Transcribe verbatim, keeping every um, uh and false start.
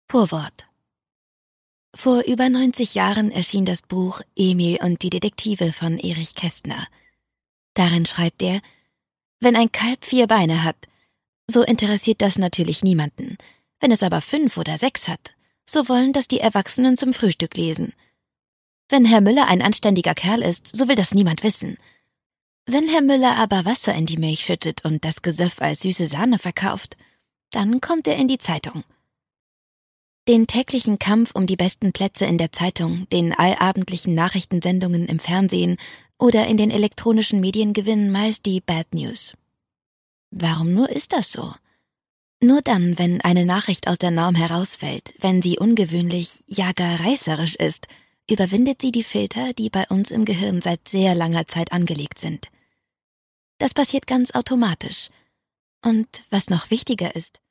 Vorwort. Vor über neunzig Jahren erschien das Buch Emil und die Detektive von Erich Kästner. Darin schreibt er: Wenn ein Kalb vier Beine hat, so interessiert das natürlich niemanden. Wenn es aber fünf oder sechs hat, so wollen das die Erwachsenen zum Frühstück lesen. Wenn Herr Müller ein anständiger Kerl ist, so will das niemand wissen. Wenn Herr Müller aber Wasser in die Milch schüttet und das Gesöff als süße Sahne verkauft, dann kommt er in die Zeitung. Den täglichen Kampf um die besten Plätze in der Zeitung, den allabendlichen Nachrichtensendungen im Fernsehen oder in den elektronischen Medien gewinnen meist die Bad News. Warum nur ist das so? Nur dann, wenn eine Nachricht aus der Norm herausfällt, wenn sie ungewöhnlich, ja gar reißerisch ist, überwindet sie die Filter, die bei uns im Gehirn seit sehr langer Zeit angelegt sind. Das passiert ganz automatisch. Und was noch wichtiger ist,